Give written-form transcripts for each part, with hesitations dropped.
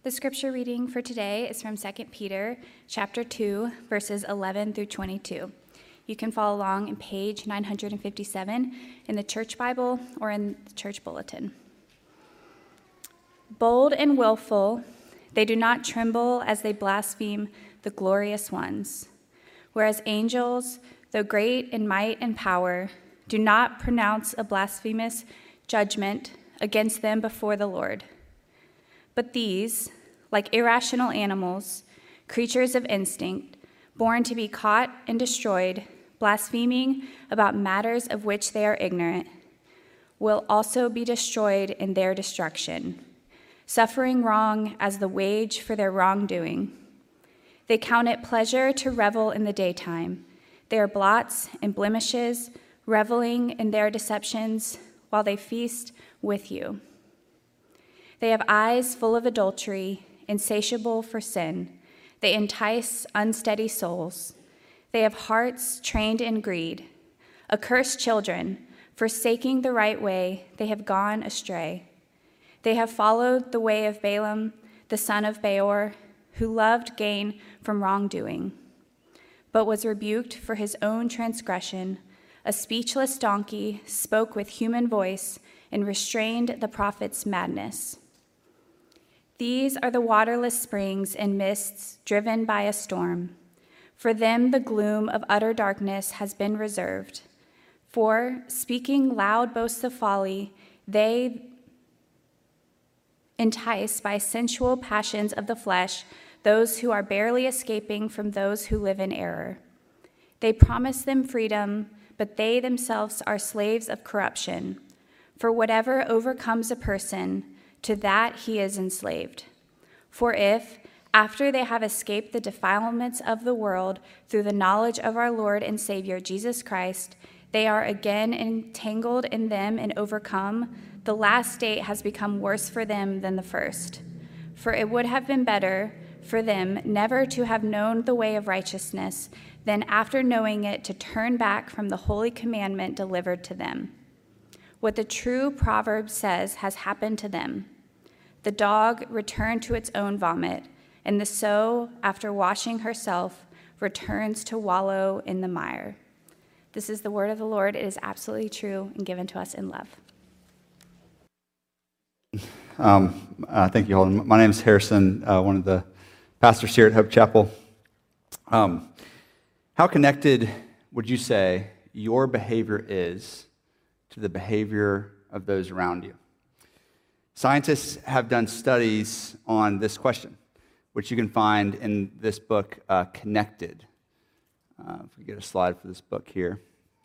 The scripture reading for today is from 2 Peter chapter 2, verses 11 through 22. You can follow along in page 957 in the church Bible or in the church bulletin. Bold and willful, they do not tremble as they blaspheme the glorious ones, whereas angels, though great in might and power, do not pronounce a blasphemous judgment against them before the Lord. But these, like irrational animals, creatures of instinct, born to be caught and destroyed, blaspheming about matters of which they are ignorant, will also be destroyed in their destruction, suffering wrong as the wage for their wrongdoing. They count it pleasure to revel in the daytime. They are blots and blemishes, reveling in their deceptions while they feast with you. They have eyes full of adultery, insatiable for sin. They entice unsteady souls. They have hearts trained in greed. Accursed children, forsaking the right way, they have gone astray. They have followed the way of Balaam, the son of Beor, who loved gain from wrongdoing, but was rebuked for his own transgression. A speechless donkey spoke with human voice and restrained the prophet's madness. These are the waterless springs and mists driven by a storm. For them the gloom of utter darkness has been reserved. For, speaking loud boasts of folly, they entice by sensual passions of the flesh those who are barely escaping from those who live in error. They promise them freedom, but they themselves are slaves of corruption. For whatever overcomes a person, to that he is enslaved. For if, after they have escaped the defilements of the world through the knowledge of our Lord and Savior Jesus Christ, they are again entangled in them and overcome, the last state has become worse for them than the first. For it would have been better for them never to have known the way of righteousness than after knowing it to turn back from the holy commandment delivered to them. What the true proverb says has happened to them. The dog returned to its own vomit, and the sow, after washing herself, returns to wallow in the mire. This is the word of the Lord. It is absolutely true and given to us in love. Thank you, Holden. My name is Harrison, one of the pastors here at Hope Chapel. How connected would you say your behavior is to the behavior of those around you? Scientists have done studies on this question, which you can find in this book, Connected. If we get a slide for this book here.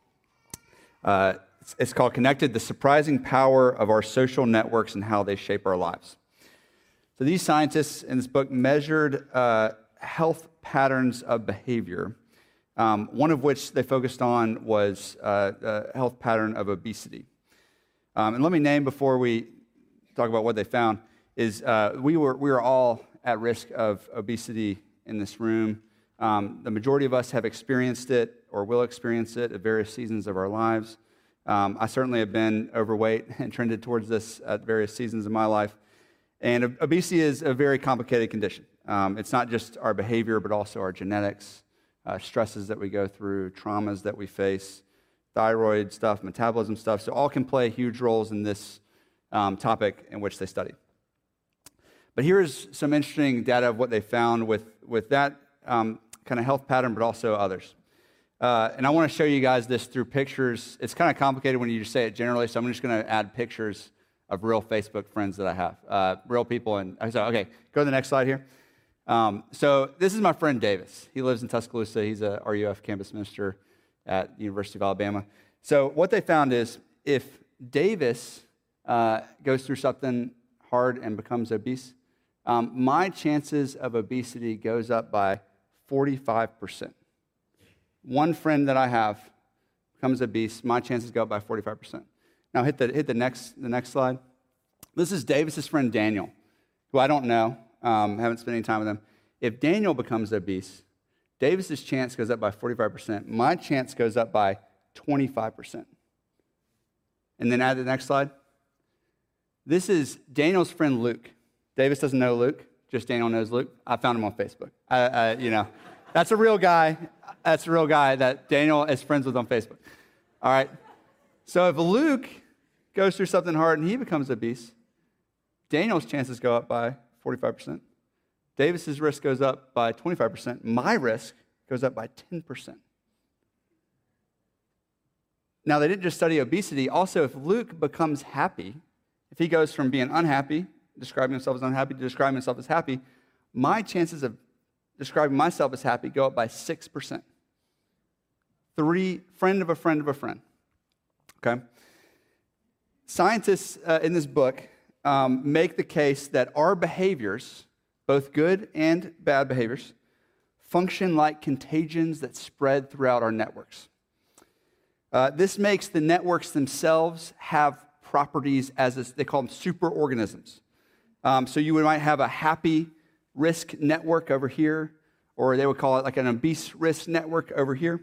It's called Connected, The Surprising Power of Our Social Networks and How They Shape Our Lives. So these scientists in this book measured health patterns of behavior, one of which they focused on was a health pattern of obesity. And let me name before we talk about what they found, is we were all at risk of obesity in this room. The majority of us have experienced it or will experience it at various seasons of our lives. I certainly have been overweight and trended towards this at various seasons of my life. And obesity is a very complicated condition. It's not just our behavior, but also our genetics, stresses that we go through, traumas that we face, thyroid stuff, metabolism stuff. So all can play huge roles in this topic in which they studied. But here's some interesting data of what they found with that kind of health pattern, but also others. And I want to show you guys this through pictures. It's kind of complicated when you just say it generally, so I'm just going to add pictures of real Facebook friends that I have, real people. And so, okay, go to the next slide here. So this is my friend Davis. He lives in Tuscaloosa. He's a RUF campus minister at the University of Alabama. So what they found is if Davis goes through something hard and becomes obese, my chances of obesity goes up by 45%. One friend that I have becomes obese, my chances go up by 45%. Now hit the next slide. This is Davis's friend Daniel, who I don't know, haven't spent any time with him. If Daniel becomes obese, Davis's chance goes up by 45%. My chance goes up by 25%. And then add the next slide. This is Daniel's friend Luke. Davis doesn't know Luke. Just Daniel knows Luke. I found him on Facebook. That's a real guy. That's a real guy that Daniel is friends with on Facebook. All right. So if Luke goes through something hard and he becomes obese, Daniel's chances go up by 45%. Davis's risk goes up by 25%. My risk goes up by 10%. Now, they didn't just study obesity. Also, if Luke becomes happy, if he goes from being unhappy, describing himself as unhappy, to describing himself as happy, my chances of describing myself as happy go up by 6%. Friend of a friend of a friend. Okay? Scientists in this book make the case that our behaviors, both good and bad behaviors, function like contagions that spread throughout our networks. This makes the networks themselves have properties they call them superorganisms. So you might have a happy risk network over here, or they would call it like an obese risk network over here.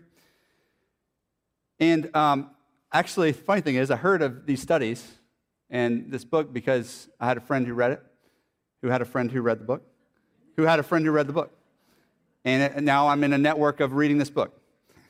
And actually, the funny thing is, I heard of these studies and this book because I had a friend who read it, who had a friend who read the book, who had a friend who read the book. And now I'm in a network of reading this book.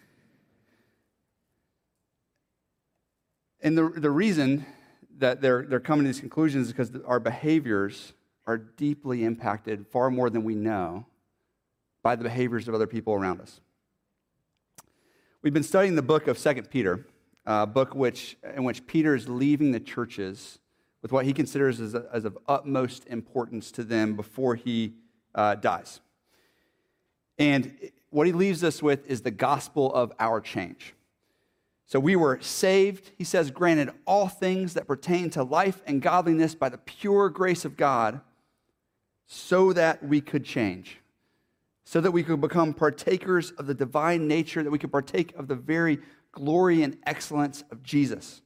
And the reason that they're coming to these conclusions is because our behaviors are deeply impacted, far more than we know, by the behaviors of other people around us. We've been studying the book of 2 Peter, a book in which Peter is leaving the churches with what he considers as of utmost importance to them before he dies. And what he leaves us with is the gospel of our change. So we were saved, he says, granted all things that pertain to life and godliness by the pure grace of God, so that we could change, so that we could become partakers of the divine nature, that we could partake of the very glory and excellence of Jesus.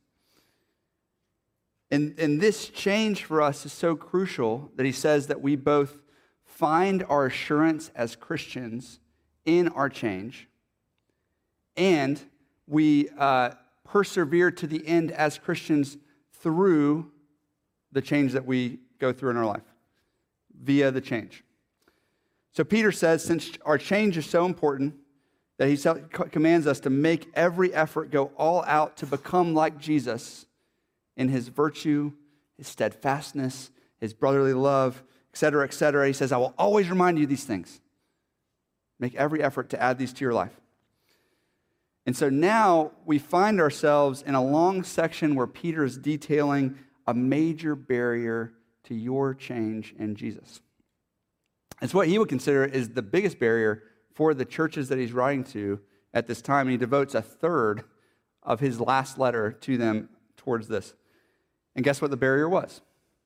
And this change for us is so crucial that he says that we both find our assurance as Christians in our change, and we persevere to the end as Christians through the change that we go through in our life, via the change. So Peter says, since our change is so important, that he commands us to make every effort go all out to become like Jesus in his virtue, his steadfastness, his brotherly love, etc., etc. He says, I will always remind you of these things. Make every effort to add these to your life. And so now we find ourselves in a long section where Peter is detailing a major barrier to your change in Jesus. It's what he would consider is the biggest barrier for the churches that he's writing to at this time. And he devotes a third of his last letter to them towards this. And guess what the barrier was?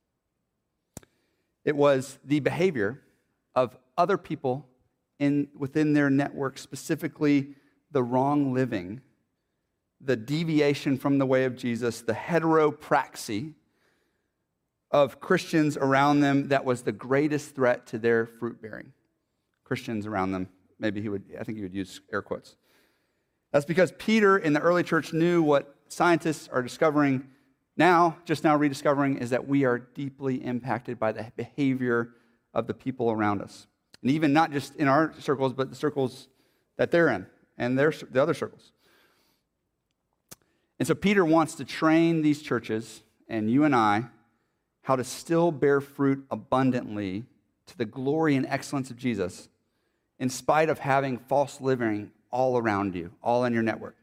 It was the behavior of other people within their network, specifically the wrong living, the deviation from the way of Jesus, the heteropraxy of Christians around them that was the greatest threat to their fruit bearing. Christians around them, I think he would use air quotes. That's because Peter in the early church knew what scientists are discovering just now rediscovering, is that we are deeply impacted by the behavior of the people around us. And even not just in our circles, but the circles that they're in and the other circles. And so Peter wants to train these churches and you and I how to still bear fruit abundantly to the glory and excellence of Jesus in spite of having false living all around you, all in your network.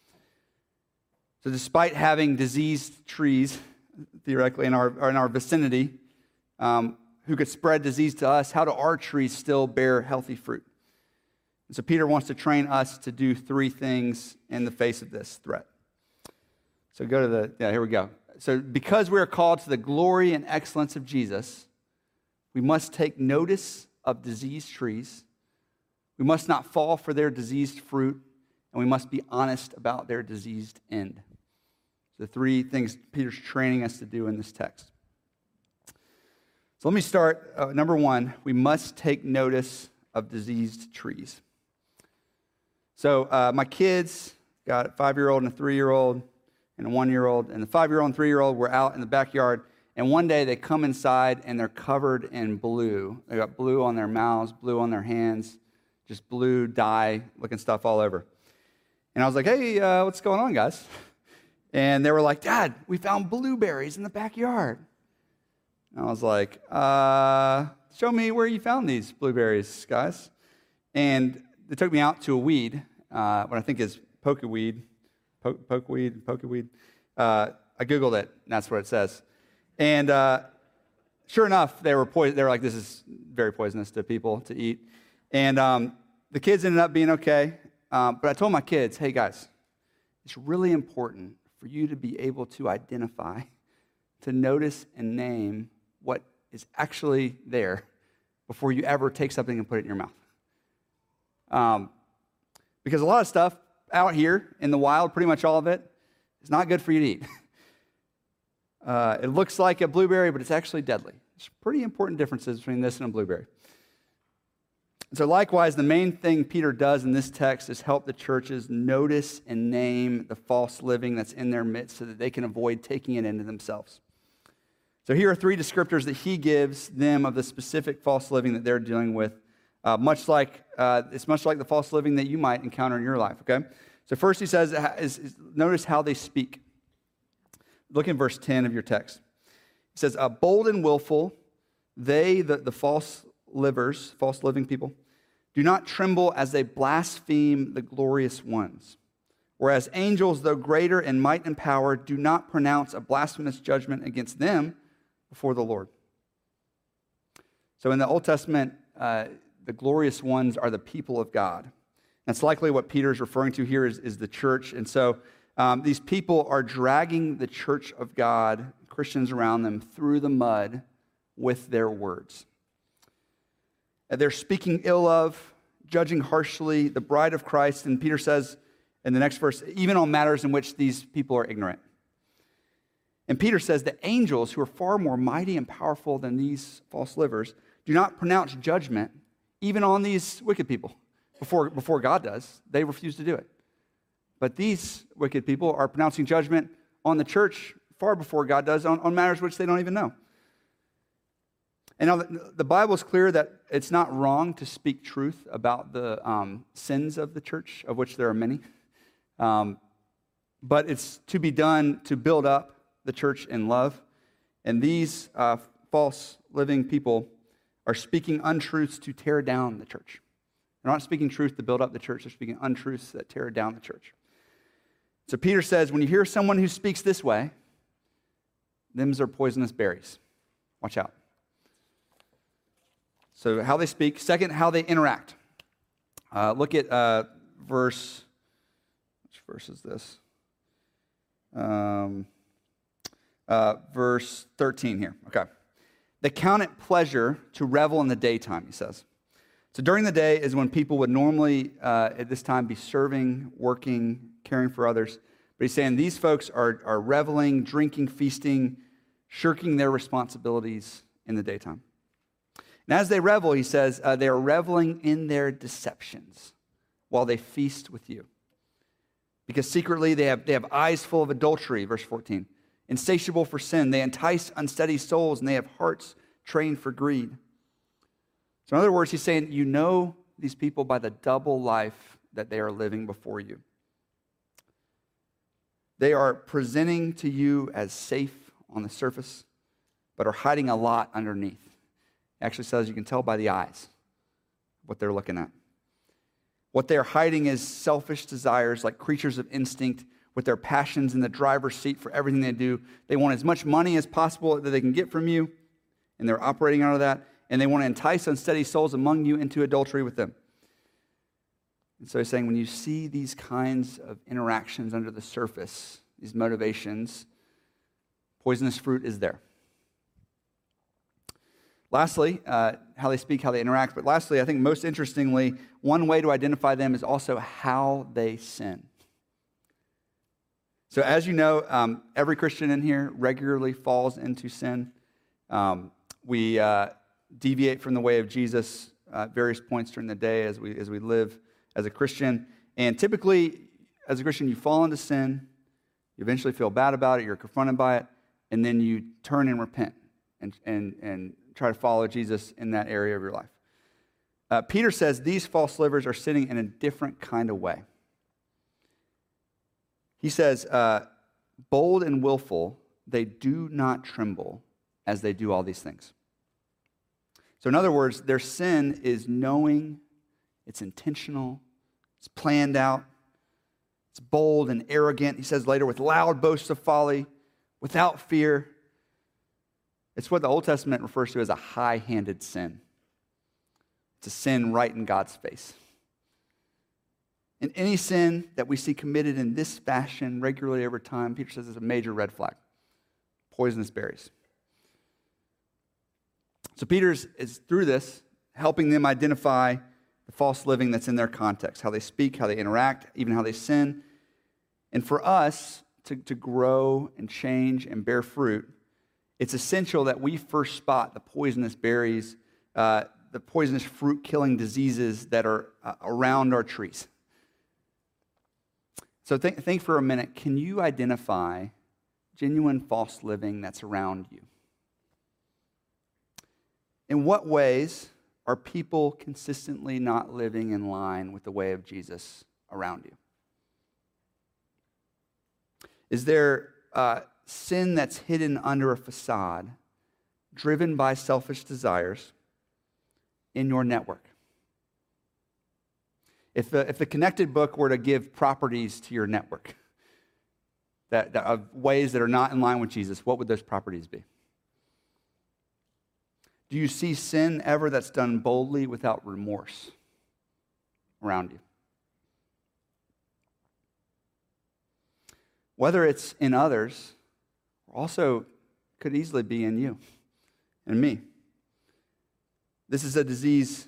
So despite having diseased trees, theoretically, in our vicinity, who could spread disease to us, how do our trees still bear healthy fruit? And so Peter wants to train us to do three things in the face of this threat. So here we go. So because we are called to the glory and excellence of Jesus, we must take notice of diseased trees. We must not fall for their diseased fruit, and we must be honest about their diseased end. The three things Peter's training us to do in this text. So let me start. Number one, we must take notice of diseased trees. So my kids got a 5-year-old and a 3-year-old and a 1-year-old, and the 5-year-old and 3-year-old were out in the backyard, And one day they come inside and they're covered in blue. They got blue on their mouths, blue on their hands, just blue dye looking stuff all over. And I was like, hey, what's going on, guys? And they were like, Dad, we found blueberries in the backyard. And I was like, show me where you found these blueberries, guys. And they took me out to a weed, what I think is pokeweed. Pokeweed. I Googled it, and that's what it says. And sure enough, they were like, this is very poisonous to people to eat. And the kids ended up being okay. But I told my kids, hey, guys, it's really important for you to be able to identify, to notice and name what is actually there before you ever take something and put it in your mouth. Because a lot of stuff out here in the wild, pretty much all of it, is not good for you to eat. It looks like a blueberry, but it's actually deadly. There's pretty important differences between this and a blueberry. So likewise, the main thing Peter does in this text is help the churches notice and name the false living that's in their midst so that they can avoid taking it into themselves. So here are 3 descriptors that he gives them of the specific false living that they're dealing with, it's much like the false living that you might encounter in your life, okay? So first he says, notice how they speak. Look in verse 10 of your text. It says, bold and willful, they, the false living people, do not tremble as they blaspheme the glorious ones. Whereas angels, though greater in might and power, do not pronounce a blasphemous judgment against them before the Lord. So in the Old Testament, the glorious ones are the people of God. That's likely what Peter's referring to here is the church. And so these people are dragging the church of God, Christians around them, through the mud with their words. They're speaking ill of, judging harshly the bride of Christ. And Peter says in the next verse, even on matters in which these people are ignorant. And Peter says that angels, who are far more mighty and powerful than these false livers, do not pronounce judgment even on these wicked people before God does. They refuse to do it. But these wicked people are pronouncing judgment on the church far before God does on matters which they don't even know. And now the Bible is clear that it's not wrong to speak truth about the sins of the church, of which there are many. But it's to be done to build up the church in love. And these false living people are speaking untruths to tear down the church. They're not speaking truth to build up the church. They're speaking untruths that tear down the church. So Peter says, when you hear someone who speaks this way, them's are poisonous berries. Watch out. So how they speak. Second, how they interact. Look at verse, which verse is this? Verse 13 here. Okay. They count it pleasure to revel in the daytime, he says. So during the day is when people would normally at this time be serving, working, caring for others. But he's saying these folks are reveling, drinking, feasting, shirking their responsibilities in the daytime. And as they revel, he says, they are reveling in their deceptions while they feast with you. Because secretly they have eyes full of adultery, verse 14. Insatiable for sin, they entice unsteady souls, and they have hearts trained for greed. So in other words, he's saying, you know these people by the double life that they are living before you. They are presenting to you as safe on the surface, but are hiding a lot underneath. It actually says you can tell by the eyes what they're looking at. What they're hiding is selfish desires like creatures of instinct with their passions in the driver's seat for everything they do. They want as much money as possible that they can get from you, and they're operating out of that, and they want to entice unsteady souls among you into adultery with them. And so he's saying when you see these kinds of interactions under the surface, these motivations, poisonous fruit is there. Lastly, how they speak, how they interact. But lastly, I think most interestingly, one way to identify them is also how they sin. So as you know, every Christian in here regularly falls into sin. We deviate from the way of Jesus at various points during the day as we live as a Christian. And typically, as a Christian, you fall into sin. You eventually feel bad about it. You're confronted by it. and then you turn and repent and try to follow Jesus in that area of your life. Peter says these false livers are sinning in a different kind of way. He says, bold and willful, they do not tremble as they do all these things. So in other words, their sin is knowing, it's intentional, it's planned out, it's bold and arrogant. He says later, with loud boasts of folly, without fear. It's what the Old Testament refers to as a high-handed sin. It's a sin right in God's face. And any sin that we see committed in this fashion regularly over time, Peter says is a major red flag. Poisonous berries. So Peter is through this, helping them identify the false living that's in their context, how they speak, how they interact, even how they sin. And for us to grow and change and bear fruit, it's essential that we first spot the poisonous berries, the poisonous fruit-killing diseases that are around our trees. So think for a minute, can you identify genuine false living that's around you? In what ways are people consistently not living in line with the way of Jesus around you? Is there sin that's hidden under a facade, driven by selfish desires in your network? If the Connected book were to give properties to your network, that of ways that are not in line with Jesus, what would those properties be? Do you see sin ever that's done boldly without remorse around you? Whether it's in others, or also could easily be in you and me. This is a disease.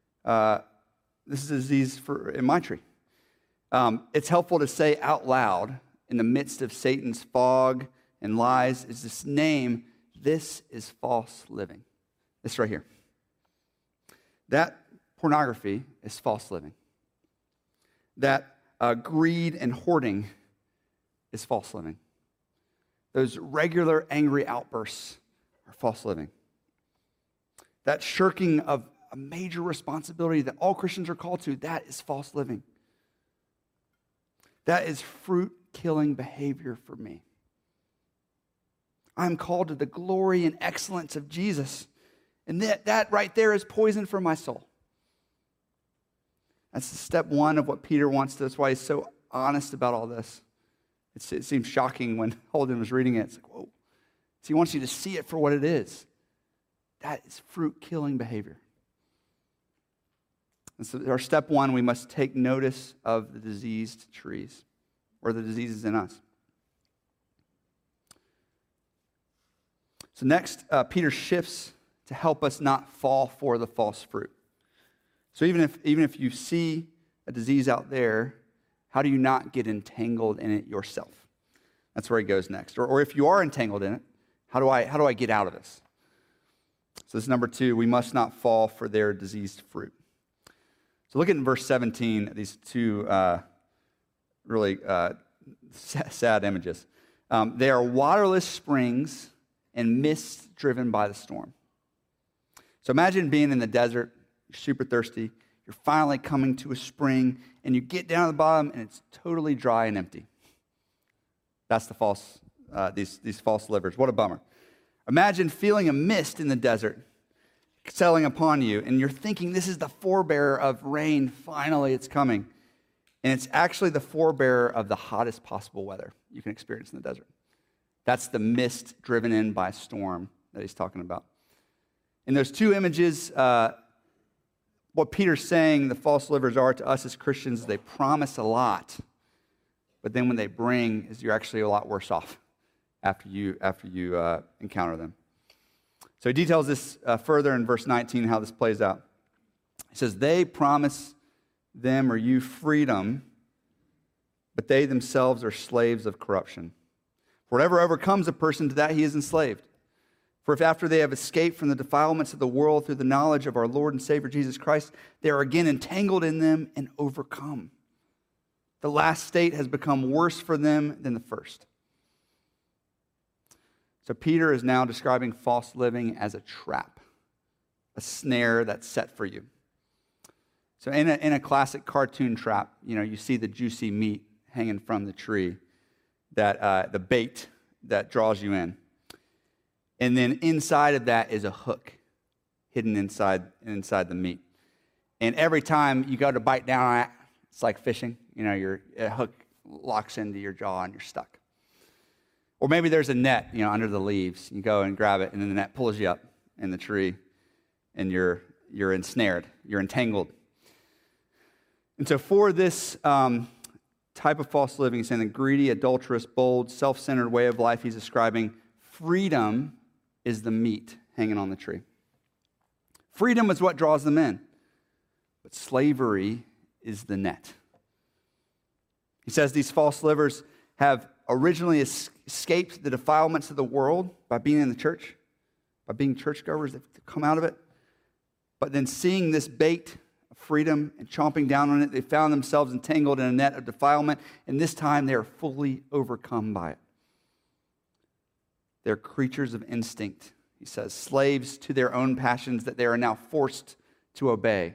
In my tree. It's helpful to say out loud in the midst of Satan's fog and lies is this name. This is false living. This right here. That pornography is false living. That greed and hoarding is false living. Those regular angry outbursts are false living. That shirking of a major responsibility that all Christians are called to, that is false living. That is fruit-killing behavior for me. I'm called to the glory and excellence of Jesus. And that right there is poison for my soul. That's step one of what Peter wants to. That's why he's so honest about all this. It seems shocking when Holden was reading it. It's like, whoa. So he wants you to see it for what it is. That is fruit-killing behavior. And so our step one, we must take notice of the diseased trees or the diseases in us. So next, Peter shifts to help us not fall for the false fruit. So even if you see a disease out there, how do you not get entangled in it yourself? That's where he goes next. Or if you are entangled in it, how do I get out of this? So this is number 2, we must not fall for their diseased fruit. So look at in verse 17, these two really sad images. They are waterless springs and mist driven by the storm. So imagine being in the desert, you're super thirsty, you're finally coming to a spring, and you get down to the bottom, and it's totally dry and empty. That's the these false livers. What a bummer. Imagine feeling a mist in the desert settling upon you, and you're thinking this is the forebearer of rain. Finally, it's coming. And it's actually the forebearer of the hottest possible weather you can experience in the desert. That's the mist driven in by storm that he's talking about. In those two images, what Peter's saying the false livers are to us as Christians is they promise a lot, but then when they bring is you're actually a lot worse off after you encounter them. So he details this further in verse 19, how this plays out. He says, they promise them or you freedom, but they themselves are slaves of corruption. For whatever overcomes a person, to that he is enslaved. For if after they have escaped from the defilements of the world through the knowledge of our Lord and Savior Jesus Christ, they are again entangled in them and overcome. The last state has become worse for them than the first. So Peter is now describing false living as a trap, a snare that's set for you. So in a classic cartoon trap, you see the juicy meat hanging from the tree, that the bait that draws you in. And then inside of that is a hook hidden inside the meat. And every time you go to bite down on it, it's like fishing. A hook locks into your jaw and you're stuck. Or maybe there's a net, under the leaves. You go and grab it, and then the net pulls you up in the tree, and you're ensnared, you're entangled. And so for this type of false living, he's saying the greedy, adulterous, bold, self-centered way of life he's describing, freedom is the meat hanging on the tree. Freedom is what draws them in, but slavery is the net. He says these false livers have originally escaped the defilements of the world by being in the church, by being churchgoers. They've come out of it. But then seeing this bait of freedom and chomping down on it, they found themselves entangled in a net of defilement, and this time they are fully overcome by it. They're creatures of instinct, he says, slaves to their own passions that they are now forced to obey.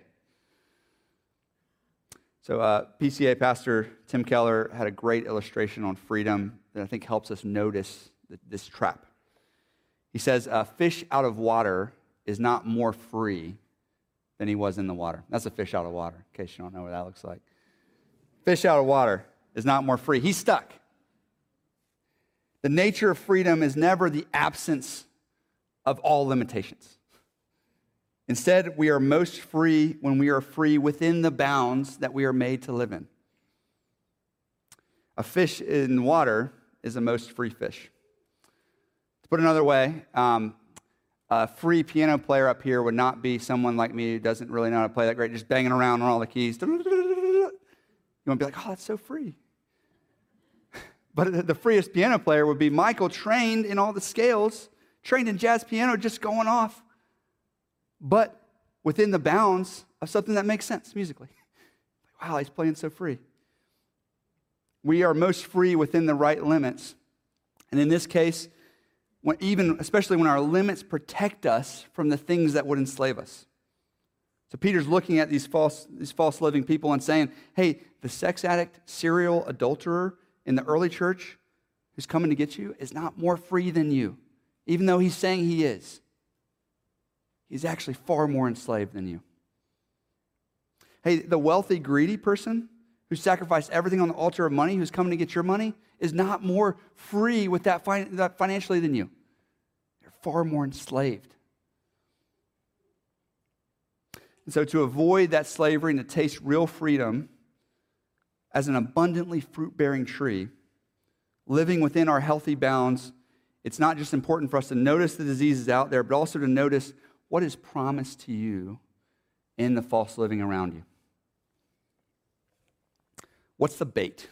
So PCA pastor Tim Keller had a great illustration on freedom that I think helps us notice this trap. He says, a fish out of water is not more free than he was in the water. That's a fish out of water, in case you don't know what that looks like. Fish out of water is not more free. He's stuck. The nature of freedom is never the absence of all limitations. Instead, we are most free when we are free within the bounds that we are made to live in. A fish in water is the most free fish. To put it another way, a free piano player up here would not be someone like me who doesn't really know how to play that great, just banging around on all the keys. You want to be like, oh, that's so free. But the freest piano player would be Michael, trained in all the scales, trained in jazz piano, just going off, but within the bounds of something that makes sense musically. Wow, he's playing so free. We are most free within the right limits. And in this case, especially when our limits protect us from the things that would enslave us. So Peter's looking at these false living people and saying, hey, the sex addict, serial adulterer in the early church who's coming to get you is not more free than you, even though he's saying he is. He's actually far more enslaved than you. Hey, the wealthy, greedy person who sacrificed everything on the altar of money, who's coming to get your money, is not more free with that financially than you. They're far more enslaved. And so to avoid that slavery and to taste real freedom as an abundantly fruit-bearing tree, living within our healthy bounds, it's not just important for us to notice the diseases out there, but also to notice what is promised to you in the false living around you. What's the bait?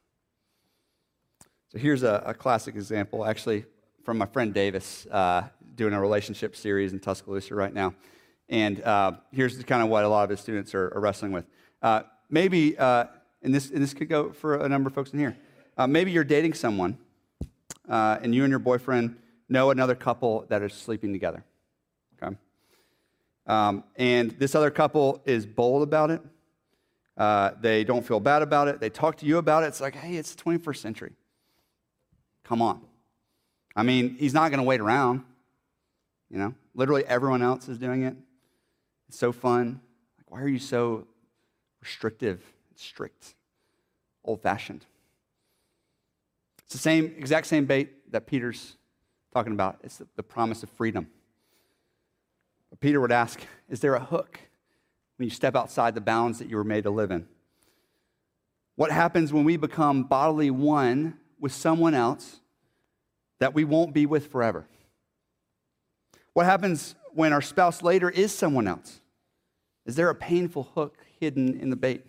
So here's a classic example, actually, from my friend Davis, doing a relationship series in Tuscaloosa right now. And here's kind of what a lot of his students are wrestling with. Maybe, and this could go for a number of folks in here, maybe you're dating someone, and you and your boyfriend know another couple that is sleeping together. Okay? And this other couple is bold about it. They don't feel bad about it. They talk to you about it. It's like, hey, it's the 21st century. Come on. I mean, he's not going to wait around. Literally everyone else is doing it. It's so fun. Like, why are you so restrictive, strict, old-fashioned? It's the exact same bait that Peter's talking about. It's the promise of freedom. But Peter would ask, is there a hook when you step outside the bounds that you were made to live in? What happens when we become bodily one with someone else that we won't be with forever? What happens when our spouse later is someone else? Is there a painful hook hidden in the bait?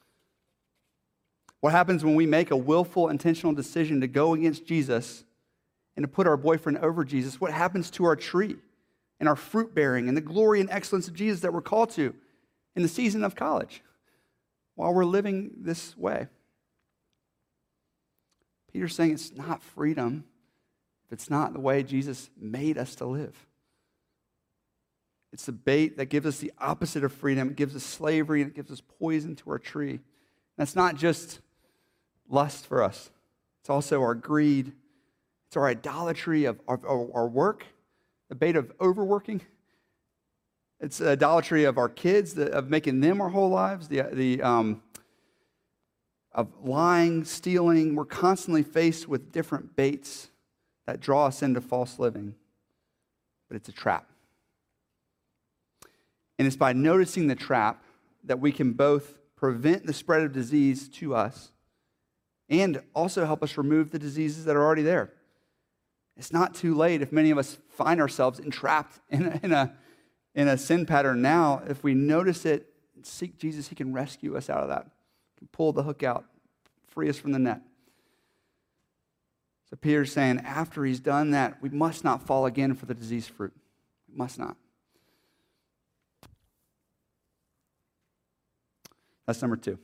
What happens when we make a willful, intentional decision to go against Jesus and to put our boyfriend over Jesus? What happens to our tree and our fruit bearing and the glory and excellence of Jesus that we're called to in the season of college while we're living this way? Peter's saying it's not freedom if it's not the way Jesus made us to live. It's the bait that gives us the opposite of freedom. It gives us slavery, and it gives us poison to our tree. And that's not just lust for us. It's also our greed. It's our idolatry of our work, the bait of overworking. It's idolatry of our kids, of making them our whole lives, of lying, stealing. We're constantly faced with different baits that draw us into false living. But it's a trap. And it's by noticing the trap that we can both prevent the spread of disease to us and also help us remove the diseases that are already there. It's not too late if many of us find ourselves entrapped in a sin pattern now. If we notice it and seek Jesus, he can rescue us out of that. He can pull the hook out, free us from the net. So Peter's saying after he's done that, we must not fall again for the diseased fruit. We must not. That's number 2.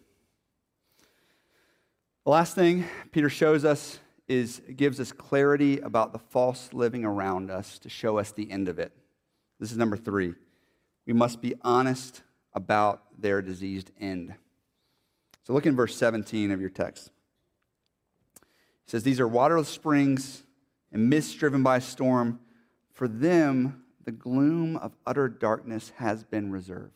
The last thing Peter shows us gives us clarity about the false living around us to show us the end of it. This is number 3. We must be honest about their diseased end. So look in verse 17 of your text. It says, "These are waterless springs and mists driven by a storm. For them, the gloom of utter darkness has been reserved."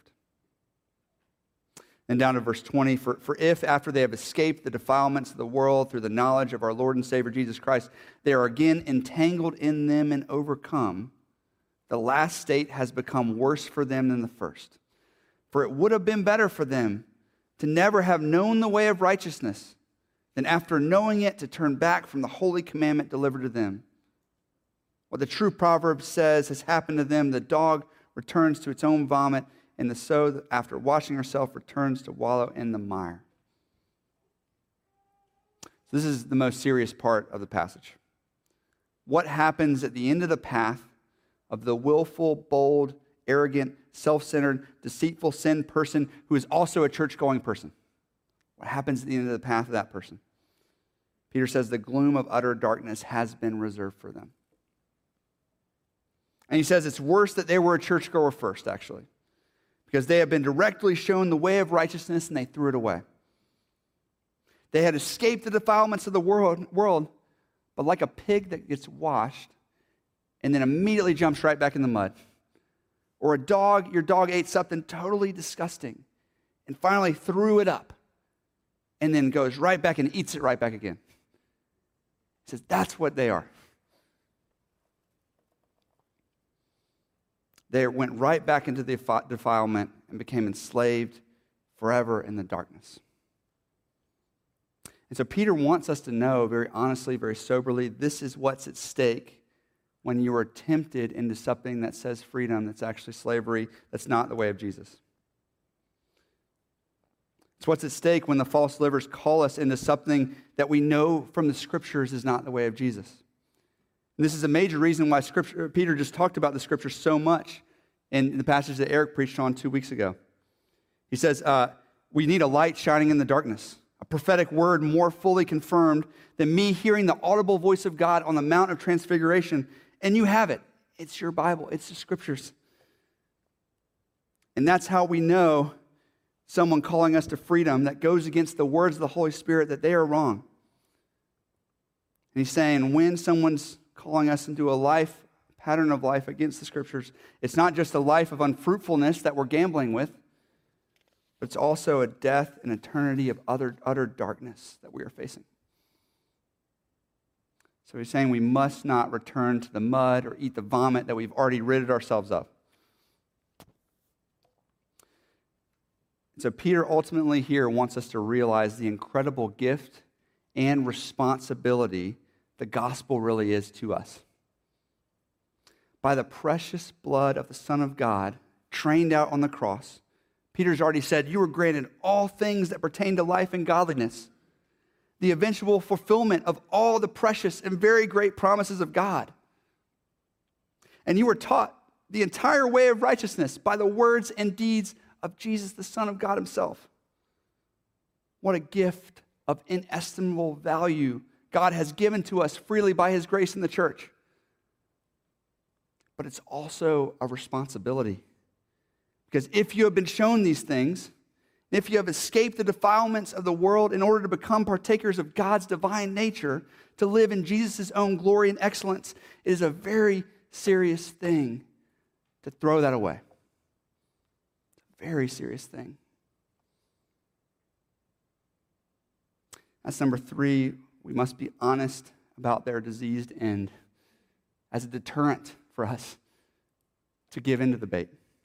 And down to verse 20, for if after they have escaped the defilements of the world through the knowledge of our Lord and Savior Jesus Christ, they are again entangled in them and overcome, the last state has become worse for them than the first. For it would have been better for them to never have known the way of righteousness than after knowing it to turn back from the holy commandment delivered to them. What the true proverb says has happened to them: the dog returns to its own vomit, and the sow, after washing herself, returns to wallow in the mire. So this is the most serious part of the passage. What happens at the end of the path of the willful, bold, arrogant, self-centered, deceitful sin person who is also a church-going person? What happens at the end of the path of that person? Peter says the gloom of utter darkness has been reserved for them. And he says it's worse that they were a churchgoer first, actually, because they have been directly shown the way of righteousness and they threw it away. They had escaped the defilements of the world, but like a pig that gets washed and then immediately jumps right back in the mud. Or your dog ate something totally disgusting and finally threw it up and then goes right back and eats it right back again. He says that's what they are. They went right back into the defilement and became enslaved forever in the darkness. And so Peter wants us to know very honestly, very soberly, this is what's at stake when you are tempted into something that says freedom, that's actually slavery, that's not the way of Jesus. It's what's at stake when the false livers call us into something that we know from the Scriptures is not the way of Jesus. And this is a major reason why Peter just talked about the Scripture so much in the passage that Eric preached on 2 weeks ago. He says, we need a light shining in the darkness, a prophetic word more fully confirmed than me hearing the audible voice of God on the Mount of Transfiguration. And you have it. It's your Bible. It's the Scriptures. And that's how we know someone calling us to freedom that goes against the words of the Holy Spirit, that they are wrong. And he's saying when someone's calling us into a pattern of life against the Scriptures, it's not just a life of unfruitfulness that we're gambling with, but it's also a death and eternity of utter darkness that we are facing. So he's saying we must not return to the mud or eat the vomit that we've already ridded ourselves of. So Peter ultimately here wants us to realize the incredible gift and responsibility the gospel really is to us. By the precious blood of the Son of God, trained out on the cross, Peter's already said, you were granted all things that pertain to life and godliness, the eventual fulfillment of all the precious and very great promises of God. And you were taught the entire way of righteousness by the words and deeds of Jesus, the Son of God himself. What a gift of inestimable value God has given to us freely by his grace in the church. but it's also a responsibility. Because if you have been shown these things, if you have escaped the defilements of the world in order to become partakers of God's divine nature, to live in Jesus' own glory and excellence, it is a very serious thing to throw that away. It's a very serious thing. That's number 3. We must be honest about their diseased end as a deterrent for us to give into the bait.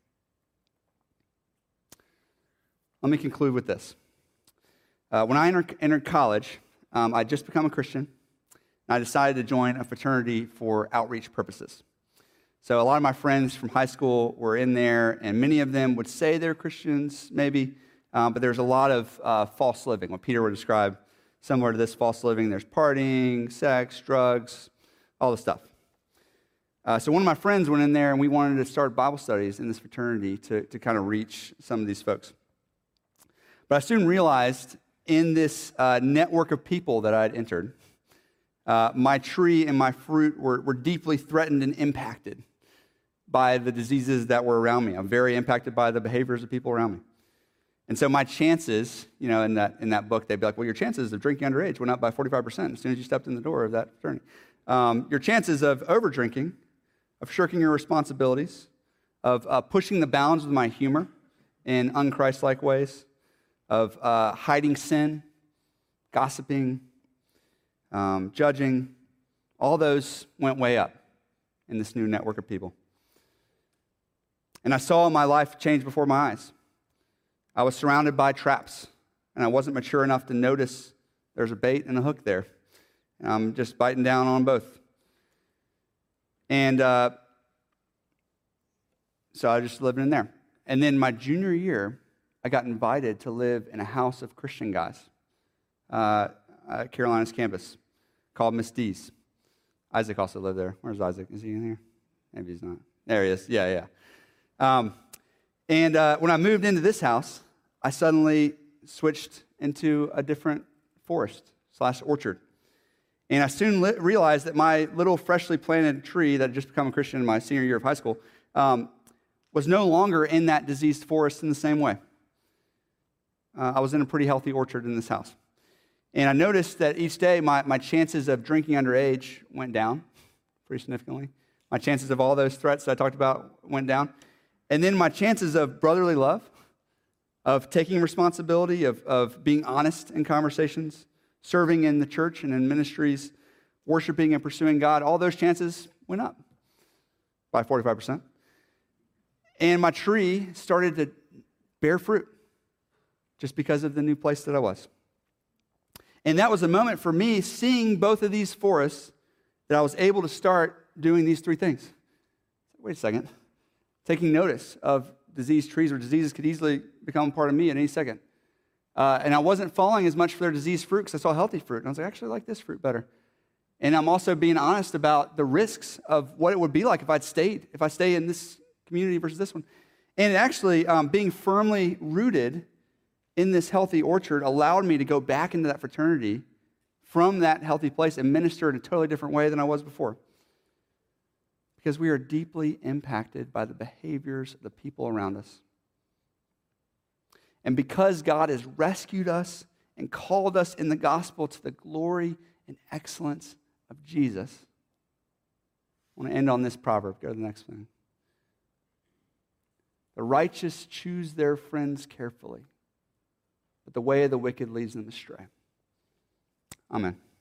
Let me conclude with this. When I entered college, I'd just become a Christian, and I decided to join a fraternity for outreach purposes. So a lot of my friends from high school were in there, and many of them would say they're Christians, maybe, but there's a lot of false living, what Peter would describe similar to this false living. There's partying, sex, drugs, all the stuff. So one of my friends went in there, and we wanted to start Bible studies in this fraternity to kind of reach some of these folks. But I soon realized in this network of people that I'd entered, my tree and my fruit were deeply threatened and impacted by the diseases that were around me. I'm very impacted by the behaviors of people around me. And so my chances, in that book, they'd be like, well, your chances of drinking underage went up by 45% as soon as you stepped in the door of that fraternity. Your chances of over-drinking, of shirking your responsibilities, of pushing the bounds with my humor in un-Christ-like ways, of hiding sin, gossiping, judging, all those went way up in this new network of people. And I saw my life change before my eyes. I was surrounded by traps, and I wasn't mature enough to notice there's a bait and a hook there. And I'm just biting down on both. And so I just lived in there. And then my junior year, I got invited to live in a house of Christian guys at Carolina's campus called Miss D's. Isaac also lived there. Where's Isaac? Is he in here? Maybe he's not. There he is. Yeah. And when I moved into this house, I suddenly switched into a different forest/orchard. And I soon realized that my little freshly planted tree that had just become a Christian in my senior year of high school was no longer in that diseased forest in the same way. I was in a pretty healthy orchard in this house. And I noticed that each day my chances of drinking underage went down pretty significantly. My chances of all those threats that I talked about went down. And then my chances of brotherly love, of taking responsibility, of being honest in conversations, serving in the church and in ministries, worshiping and pursuing God, all those chances went up by 45%. And my tree started to bear fruit just because of the new place that I was. And that was a moment for me, seeing both of these forests, that I was able to start doing these 3 things. Wait a second. Taking notice of diseased trees, or diseases could easily become part of me at any second. And I wasn't falling as much for their diseased fruit because I saw healthy fruit. And I was like, actually, I like this fruit better. And I'm also being honest about the risks of what it would be like if I stay in this community versus this one. And actually, being firmly rooted in this healthy orchard allowed me to go back into that fraternity from that healthy place and minister in a totally different way than I was before. Because we are deeply impacted by the behaviors of the people around us. And because God has rescued us and called us in the gospel to the glory and excellence of Jesus, I want to end on this proverb. Go to the next one. The righteous choose their friends carefully, but the way of the wicked leads them astray. Amen.